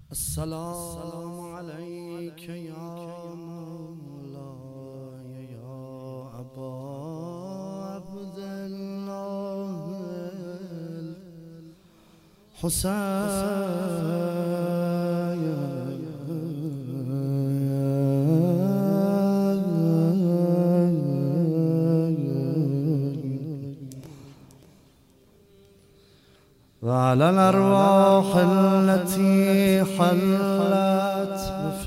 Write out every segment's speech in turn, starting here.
السلام عليك يا مولاي يا أبا عبد الله الحسين وعلى الأرواح التي حلت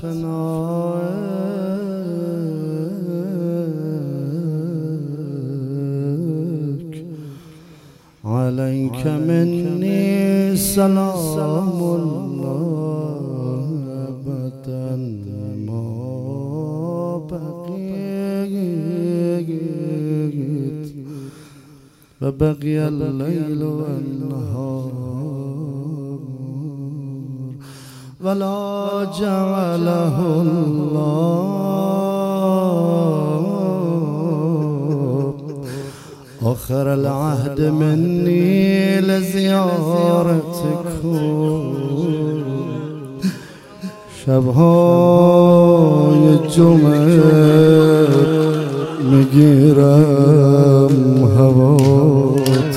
بفنائك عليك مني سلام الله أبدا ما بقيت وبقي الليل والنهار ولا جعله الله آخر العهد مني لزيارتكم شبهای جمعه میگیرم هوات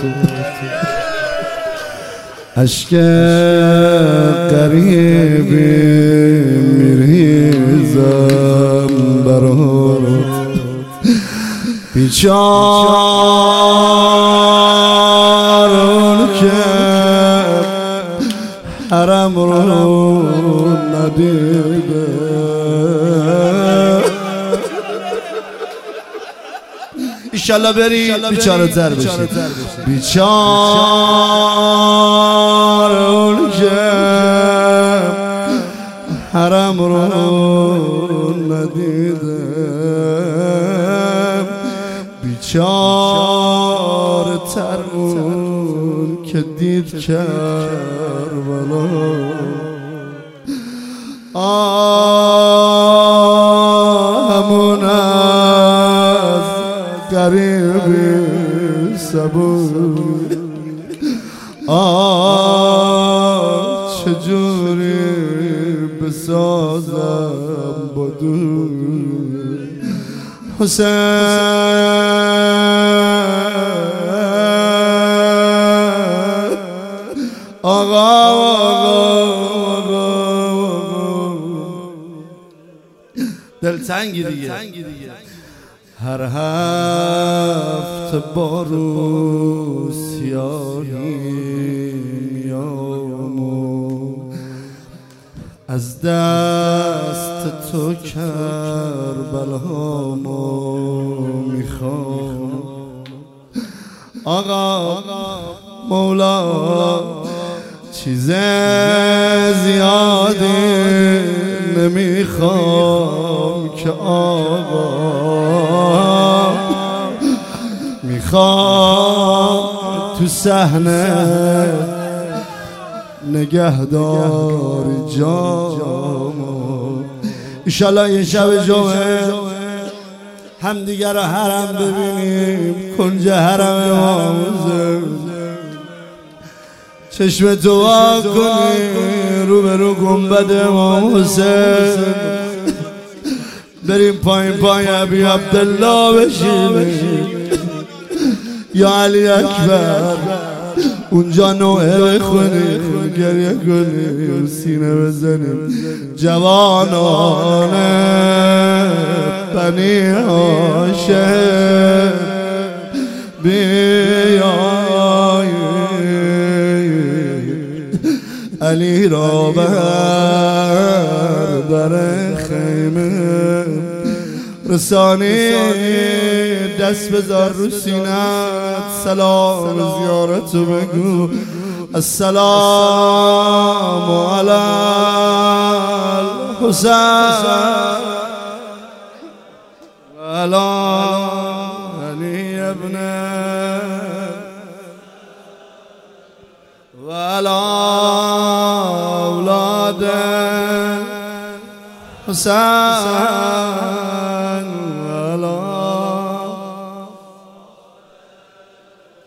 عشق قریبی میریزم برات بیچارون که حرم رو ندیده ایشالله بری بیچاره تر بشی بیچارون که حرم رو ندیده بیچاره تر اون که دید کربلا همون از قریبی صبور چجوری بسازم با دور حسین آقا دلتنگی دیگه هر هفته با رو سیاهی میامو از دست تو کربلامو میخوام آقا مولا چیز زیادی نمیخوام که آقا میخوام تو صحنه نگهدار جامو ایشالله یه شب جمعه همدیگه رو حرم ببینیم کنج حرم امام حسین چشم دعا کنیم رو به رو گنبد امام حسین بریم پایین ابی عبدالله بشینیم یا علی اکبر اونجا نوعه بخونیم گریه کنیم سینه بزنیم جوانان بنی هاشم بیایید علی را در خیمه رسانی دست بذار رو سینت سلام زیارتو بگو السلام علی الحسین و علی علی ابن و علی اولاد حسین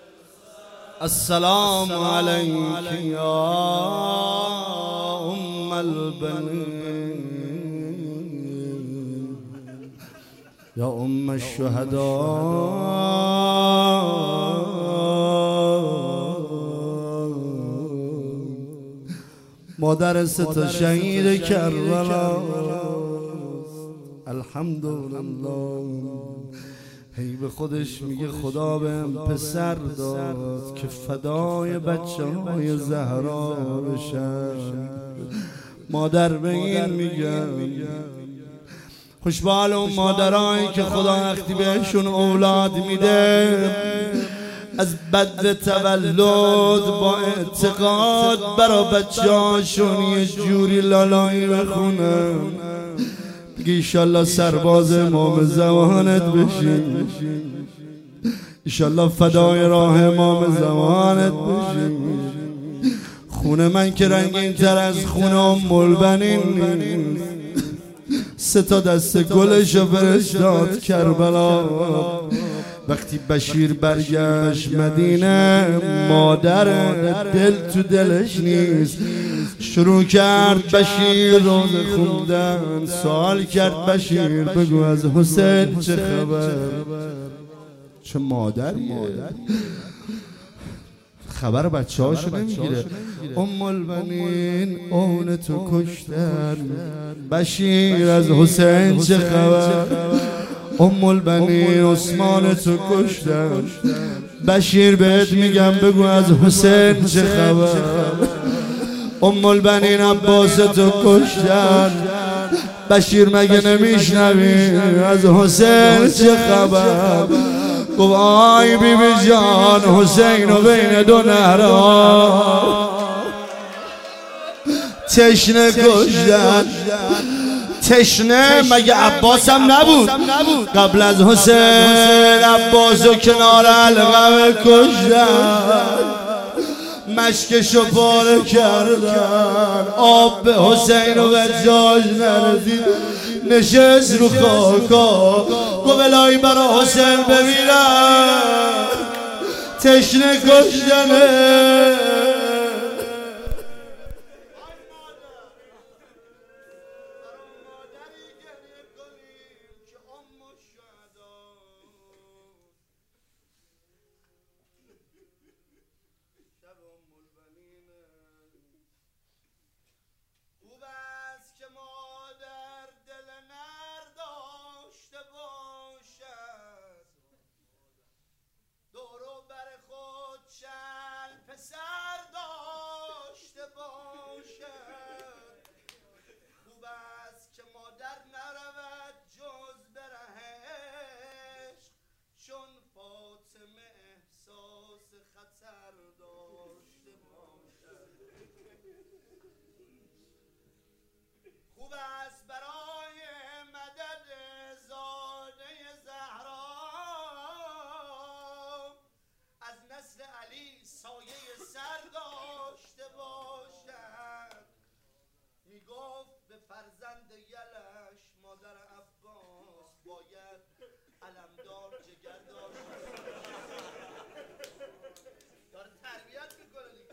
السلام عليك يا البنين يا الشهداء مادر ستا شهید کربلا الحمدلله. هی به خودش میگه خدا بهم پسر داد که فدای بچه های زهرا بشن. مادر به این میگه خوشبال اون مادرایی که خدا وقتی بهشون اولاد میده از بدر تولد با اعتقاد برا بچه هاشون یه جوری لالایی بخونه، بگی ایشالله سرباز امام زمانت بشی، ایشالله فدای راه امام زمانت بشی. خونه من که رنگین تر از خونه ام البنین نیست. 3 دست گلشو فرستاد کربلا. وقتی بشیر برگشت مدینه مادر دل تو دلش نیست. شروع کرد بشیر روزه خوندن، سوال کرد بشیر بگو از حسین چه خبر؟ چه مادریه خبر بچه هاشو نمیگیره. ام البنین اون تو کشتن، بشیر از حسین چه خبر؟ ام البنین عثمان تو کشتن، بشیر بهت میگم بگو از حسین چه خبر؟ ام البنین عباس تو کشتن، بشیر مگه نمیشنوی از حسین چه خبر؟ گفت آی بی بی جان حسین و بین 2 نهرها تشنه کشتن. تشنه مگه عباس هم نبود؟ قبل از حسین عباس و کنار علقمه کشتن، مشکشو پاره کردن، آب به حسین و به جاش نرسید، نشست رو خاکا گفت الهی برا حسین ببینم تشنه کشتنه. خوب است که مادر دل نر داشته باشد، دور و بر خود چل پسر داشته باشد. خوب است که مادر نرود جز به ره عشق، چون فاطمه احساس خطر داشته باشد. خوب است برای مدد زاده زهرا از نسل علی سایه سر داشته باشد. میگفت به فرزند یلش مادر عباس باید علمدار جگر داشته داره تربیت میکنه دیگه.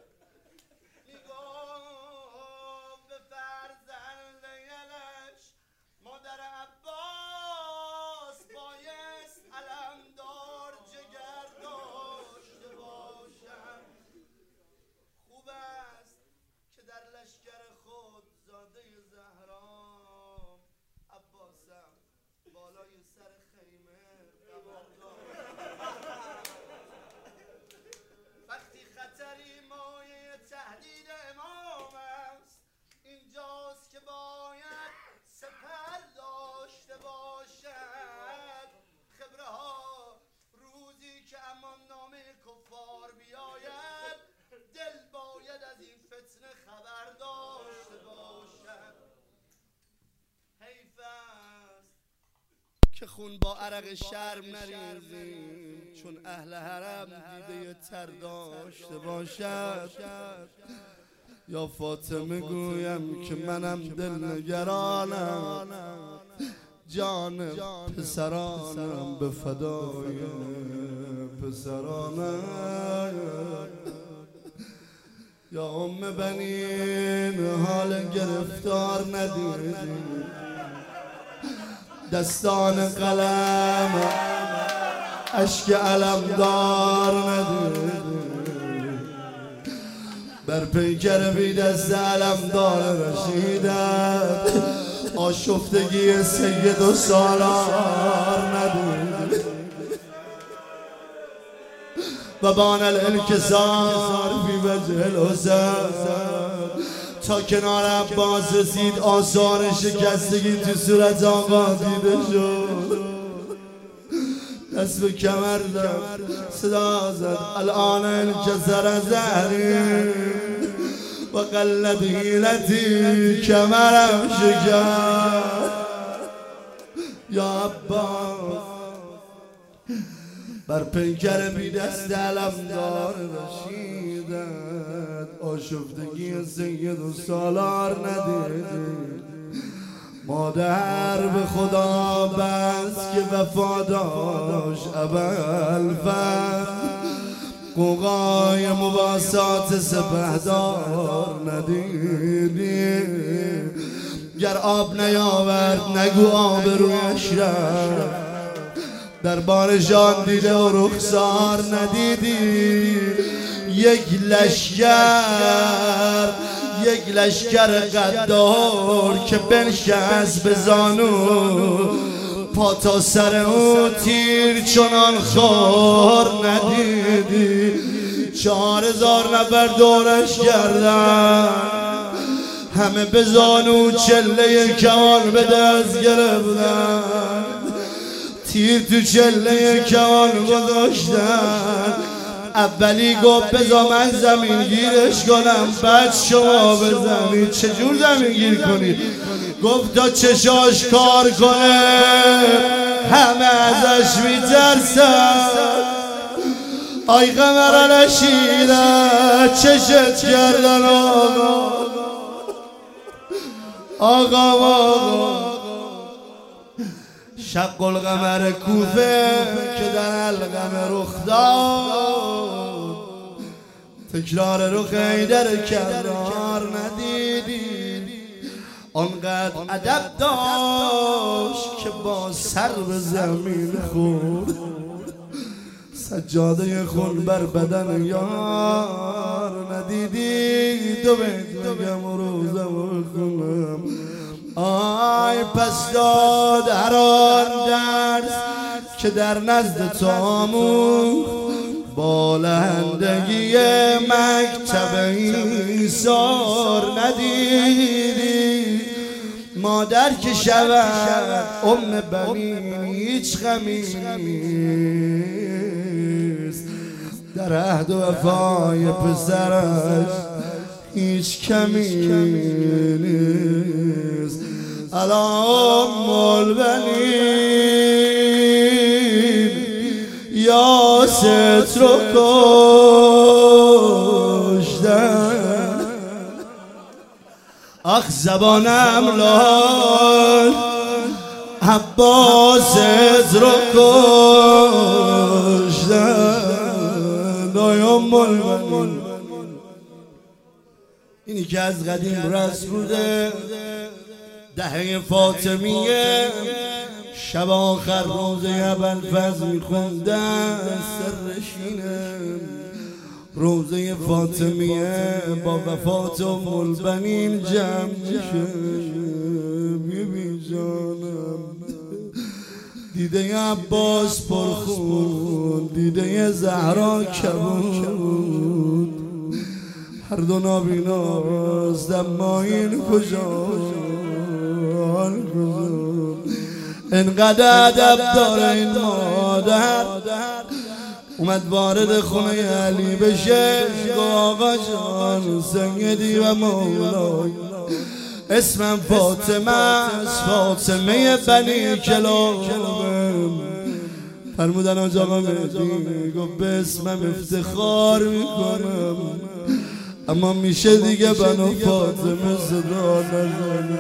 میگفت به فرزند یلش مادر عباس بایست علمدار جگر داشته باشد. خوب است که در لشکر خود زاده زهرا عباسم بالای سر خیمه قبر داشت. وقتی خطری مایه تهدید امام است، اینجاست که باید سپر داشته باشد. خبره ها روزی که امان نامه کفار بیاید، دل باید از این فتنه خبر داشته باشد. حیف است که خون با عرق شرم نریزیم، چون اهل حرم دیده تر داشته باشد. یا فاطمه گویم که منم دل نگرانم، جان پسرانم به فدای پسرانم. یا بنین حال گرفتار ندیدی، دستان قلم اشک علمدار ندیدی، بر پیکر بی دست علمدار رشیدت آشفتگی سید و سالار ندیدی، و بان الانکسار فی وجه الحسین تا کنار عباس رسید، آثار شکستگی تو صورت آقا دیده شد. دست به کمر زد، صدا زد الان انکسر زهری و قلت حیلتی، کمرم شکست یا عباس. بر پیکر بی دست علمدار رشیدت آشفتگی سید و سالار ندیدی، مادر به خدا بس که وفا داشت ابوالفضل، قوقای مواسات سپهدار ندیدی، گر آب نیاورد نگو آب رویش رفت، دربار جان دیده و رخسار ندیدی، یک لشکر قدار که بنشست به زانو، پا تا سر او تیر چنان خار ندیدی، 4000 نفر دورش کردن، همه به زانو چله کمان به دست گرفتن، تیر تو چله کمان گذاشتن. اولی گفت بذار من زمین گیرش کنم، بعد شما بزنید. چجور زمین گیر کنید؟ گفت تا چشاش کار کنه همه ازش میترسن. آی قمر رشیدت چشت کردن آقا شق القمر کوفه که در القمر رخ داد، تکرار رخ حیدر کرار ندیدی، آنقدر ادب داشت که با سر به زمین خورد، سجاده خون بر بدن یار ندیدی. دو بیت بگم روزه و خونم، آی پس داد هر آن درس که در نزد تو آموخت، بالندگی مکتب ایثار ندیدی، مادر که شود بنین هیچ غمی نیست، در عهد و وفای پسرش هیچ کمی نیست. الان البنین یا ست رو کشتن، آخ زبانم لال عباست رو کشتن. آیم البنین اینی که از قدیم رسم بوده، دهه فاطمیه، شب آخر روزه ابوالفضل میخوندن سرشینه، روزه فاطمیه با وفات البنین جمع میشه. بیبی جانم دیده عباس پرخون، دیده زهرا کبود، هر دو نابیناست اما این کجا انقدر ادب داره این مادر. اومد وارد خونه علی بشه، آقا جان سیدی و مولای، اسمم فاطمه است، فاطمه بنی کلابم. فرمودن آج آقا مهدی گفت به اسمم افتخار میکنم، اما میشه دیگه بنو فاطمه صدا نزنه.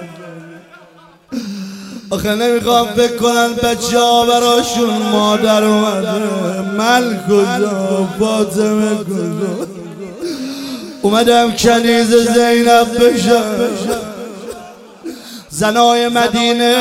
آخه نمیخوام فکر کنن بچه ها براشون مادر اومده، من کجا فاطمه کجا. اومدم کنیز زینب بشم. زنای مدینه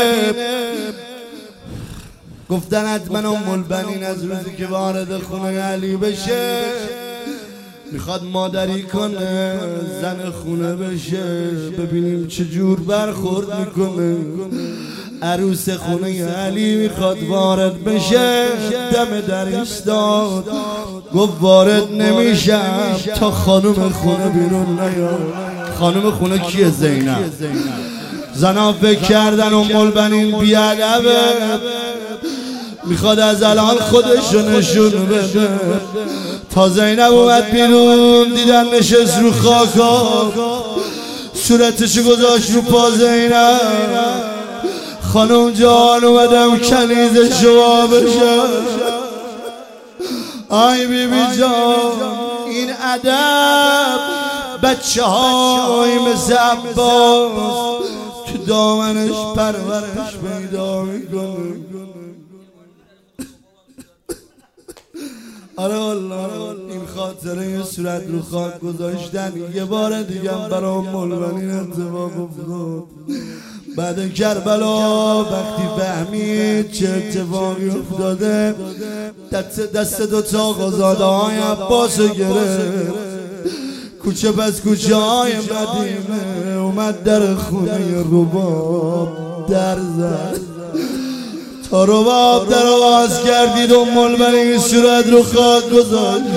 گفتن حتما ام البنین از روزی که وارد خونه علی بشه میخواد مادری کنه، زن خونه بشه، ببینیم چجور برخورد میکنه. عروس خونه علی میخواد وارد بشه، دم در ایستاد، گفت وارد نمیشم تا خانم خونه بیرون نیاد. خانم خونه کیه؟ زینب. زنا فکر کردن ام البنین بیادبه، میخواد از الان خودشو نشون بده. تا زینب اومد بیرون دیدن نشست رو خاکا، صورتشو گذاشت رو پا زینب. خانم جان اومدم کنیز شما بشم. آی بی بی جان این ادب بچه های مثل عباس تو دامنش پرورش پیدا میکنه. آره والله این خاطره یه صورت رو خاک گذاشتن یه بار دیگه برای ام البنین اتفاق افتاد. بعد کربلا وقتی فهمید چه اتفاقی افتاده، دست دوتا آقازاده های عباس گرفت، کوچه پس کوچه های مدینه اومد در خونه رباب در زد. تا رباب در آواز کردید ام البنین صورت رو خاک گذاشت.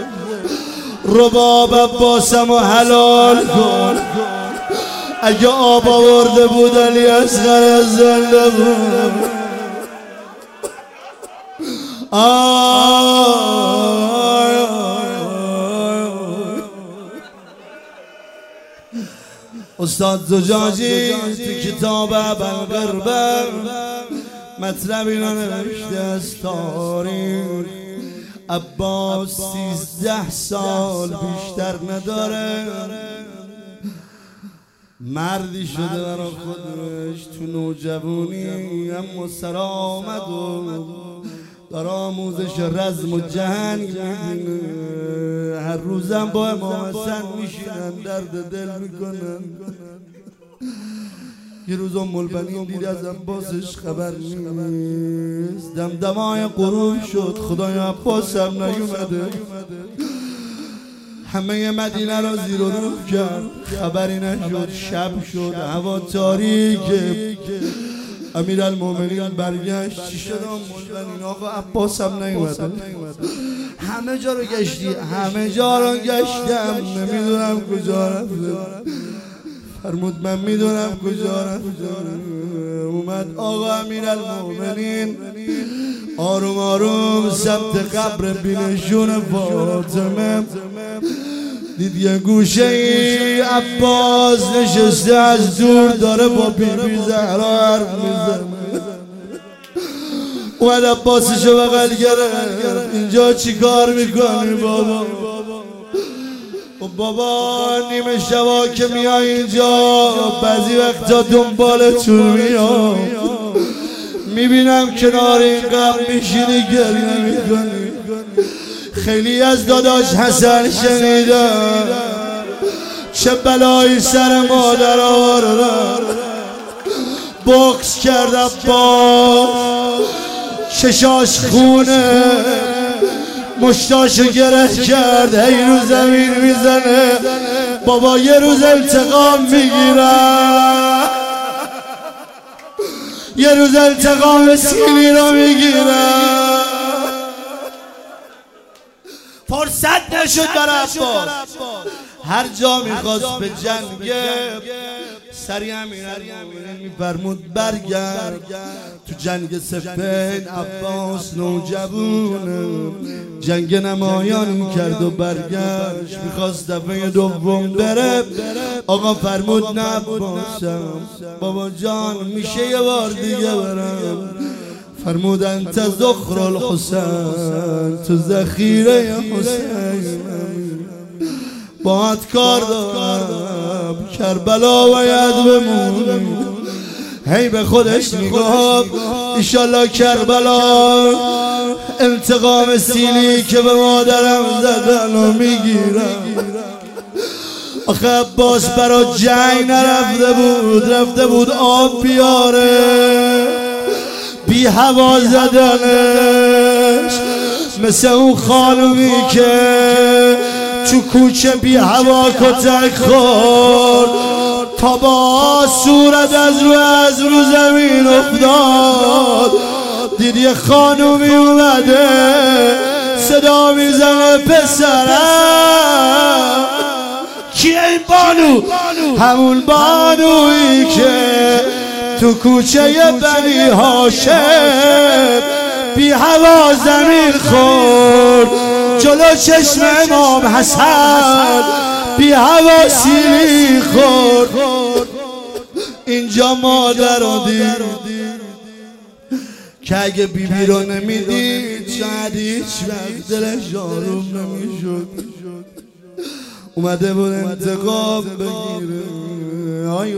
رباب عباسم و حلال کن، اگه آب آورده بود علی اصغر زنده بود. استاد زجاجی تو کتاب ابوالقربه مطلب اینا نوشته از تاریخ. عباس 13 سال بیشتر نداره، مردی شده برای خودش تو نوجوانی، اما سرآمد و در آموزش رزم و جنگ میبینه. هر روزم با امام حسن میشینن درد دل میکنن. یه روز ام البنین دید از عباسش خبر نیست، دمدمای غروب شد، خدای عباس هم نیومده. همه مدینه را زیر و رو کرد، خبری نشد. شب شد، هوا تاریکه. امیرالمومنین برگشت، چی شد ام البنین؟ آقا عباس هم نیومده. همه جا رو گشتی؟ همه جا رو گشتم، نمیدونم کجا رفته. فرمود من میدونم کجا رفته. اومد آقا امیرالمومنین آروم آروم سمت قبر بینشون فاطمه دید یه گوشه ای عباس نشسته از دور داره با بیبی زهرا حرف میزنه. اومد عباسشو بغل گرفت، اینجا چی کار میکنی بابا؟ بابا نیمه شبا که میای اینجا بعضی وقتا دنبالتون میام، میبینم کنار این قبر میشینی گریه میکنی. خیلی از داداش حسن شنیدم چه بلایی سر مادر آورد. بغض کردم با چشاش خونه، مشتاشو گره کرد، هی رو زمین میزنه. بابا یه روز انتقام میگیرم، یه روز انتقام سیلی رو میگیرم. فرصت نشد برای عباس، هر جا میخواست به جنگ سریع امیرالمومنین میفرمود برگرد. تو جنگ صفین عباس نوجوونه، جنگ نمایان کرد و برگشت. میخواست دفعه دوم بره، آقا فرمود نه عباسم، بابا جان میشه یه بار دیگه برم. فرمود انت ذخر الحسین، تو ذخیره حسین، باید کار دارم، کربلا باید بمونی. هی به خودش میگفت ایشالله کربلا انتقام سیلی که به مادرم زدن و میگیرم. آخه عباس برا جنگ نرفته بود، رفته بود آب بیاره، بی هوا زدنش مثل اون خانومی که تو کوچه بی هوا کتک خورد تا با صورت از رو زمین افتاد. دید یه خانومی اومده صدا میزنه پسرم، کیه این بانو؟ همون بانویی که تو کوچه بنی هاشم بی هوا زمین خورد جلو چشم امام حسن، بی هوا سیلی خورد. اینجا مادر رو دید که اگه بیبی رو نمیدید شاید هیچ وقت دلش آروم نمیشد. اومده بود انتقام بگیره. آی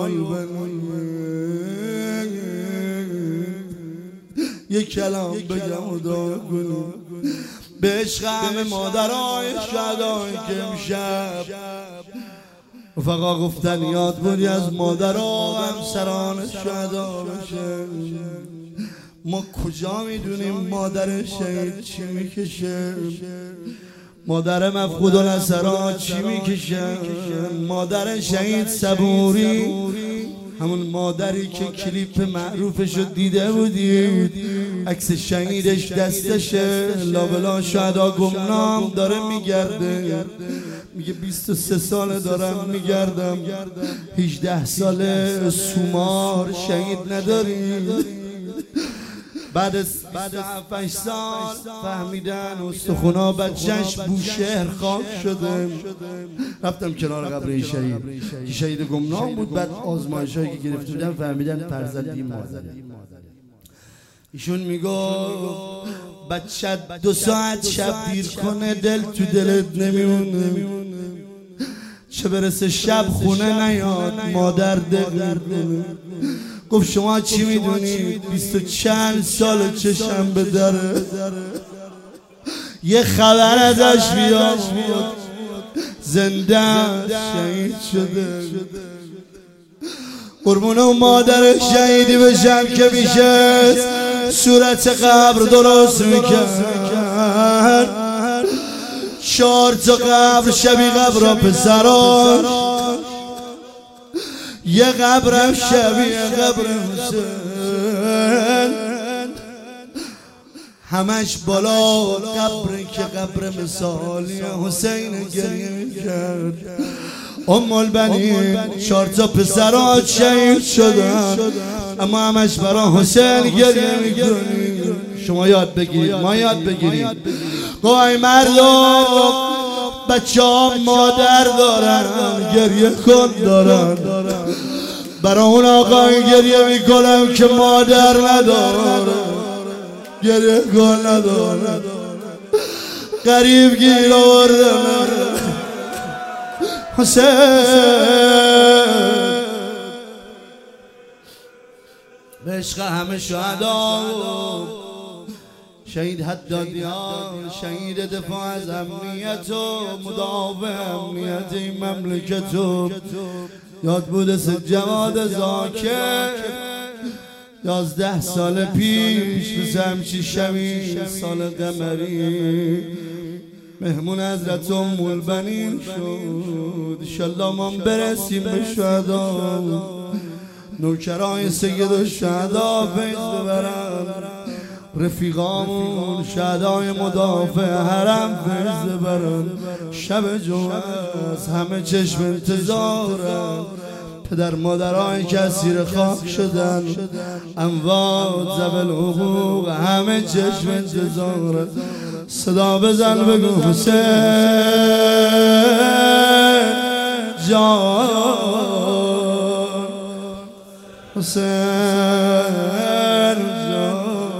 یک کلام بگم و دعا کنیم به عشق همه مادرای شهدایی که امشب فقط گفتن یاد بودی از مادرها و همسران شهدا بشه. ما کجا میدونیم مادر شهید چی میکشه؟ مادر مفقود الاسرا چی میکشه؟ مادر شهید صبوری، همون مادری که کلیپ معروفشو دیده بودید، عکس شهیدش دستشه، لابلا شهدا گمنام داره میگرده، میگه 23 ساله دارم میگردم، 18 ساله سومار شهید نداریم. بعد از 7 سال فهمیدن استخونا بچهش بوشهر خاک شده. رفتم کنار قبر شهید که شهید گمنام بود. بعد آزمایش‌هایی که گرفته بودن فهمیدن فرزند این مادره. ایشون میگو بچه 2 ساعت شب دیر کنه دل تو دلت نمیمونه، چه برسه شب خونه نیاد مادر دل. گفت شما چی میدونید؟ 20 و چند سال چشم به دره، یه خبر ازش بیاد زنده شهید شده. قربون اون مادر شهیدی بشم که میشه صورت قبر درست میکرد. 4 تا قبر شبیه قبر پسران، یه قبرم شبیه قبر حسین، همش بالا قبری که قبر مثالی حسین گریه میکرد. ام البنین 4 تا پسرها شهید شدن اما همش برای حسین گریه میکنی. شما یاد بگیرید، ما یاد بگیرید. گوی مردم بچه ها مادر دارن، گریه کن دارن. برای اون آقای گریه میکنم که مادر ندارن، گریه کن ندارن. غریب گیر آورده من حسین، به عشق همه شهدا شهید حدادیان، شهید دفاع از امنیت و مدافع امنیت این مملکت و یاد بوده جواد زاکر 11 سال پیش مثل همچی شبی سال قمری مهمون حضرت ام البنین شد. انشالله ما برسیم به شهدا، نوکرای سید الشهدا فیض ببرن، رفیقامون شهدای مدافع حرم فیض ببرن. شب جمعه از همه چشم انتظارن، پدر مادرای که اسیر خاک شدن، اموات ذوی الحقوق همه چشم انتظارن. صدا بزن بگو حسین جان، حسین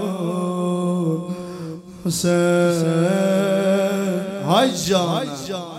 جان، حسین های جان.